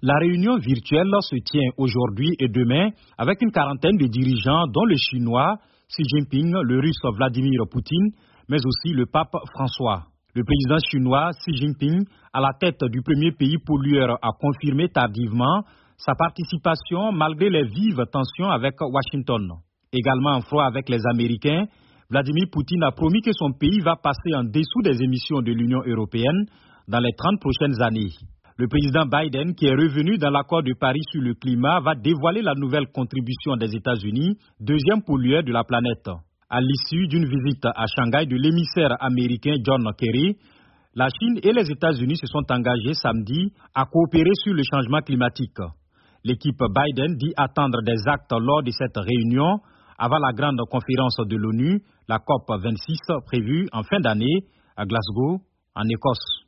La réunion virtuelle se tient aujourd'hui et demain avec une quarantaine de dirigeants dont le Chinois Xi Jinping, le Russe Vladimir Poutine, mais aussi le pape François. Le président chinois Xi Jinping, à la tête du premier pays pollueur, a confirmé tardivement sa participation malgré les vives tensions avec Washington. Également en froid avec les Américains, Vladimir Poutine a promis que son pays va passer en dessous des émissions de l'Union européenne dans les 30 prochaines années. Le président Biden, qui est revenu dans l'accord de Paris sur le climat, va dévoiler la nouvelle contribution des États-Unis, deuxième pollueur de la planète. À l'issue d'une visite à Shanghai de l'émissaire américain John Kerry, la Chine et les États-Unis se sont engagés samedi à coopérer sur le changement climatique. L'équipe Biden dit attendre des actes lors de cette réunion avant la grande conférence de l'ONU, la COP26, prévue en fin d'année à Glasgow, en Écosse.